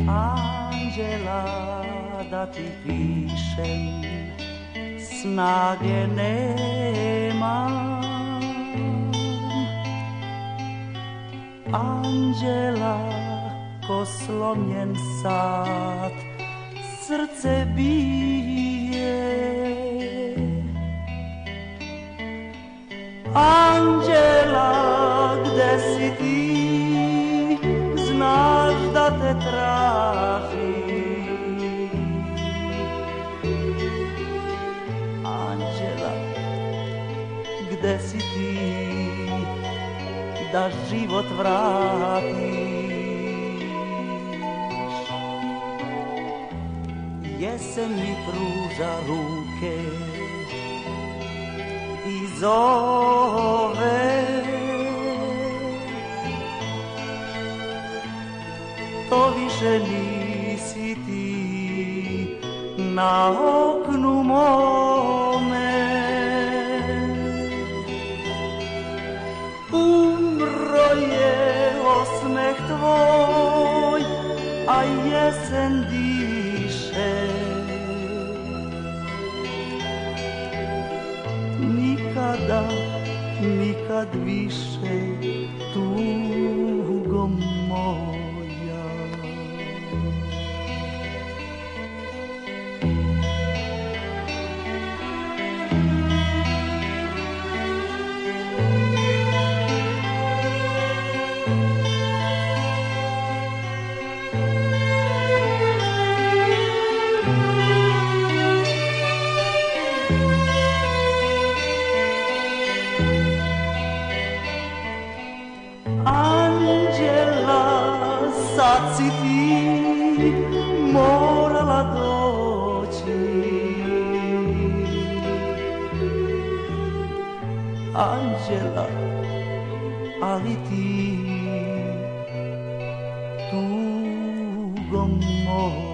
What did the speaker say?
Anđela da ti pišem, snage nemam. Anđela ko slomljen sat, srce bije. Anđela, gde si ti, znaš da te tražim. Anđela, gde si ti, da život vratiš. Jesen mi pruža ruke i zove, to više nisi ti na oknu mome. Umro je osmeh tvoj, a jesen diše. Nikada, nikad više, tugo moja. Anđela, sad si ti morala doći. Anđela, ali ti tugo moja.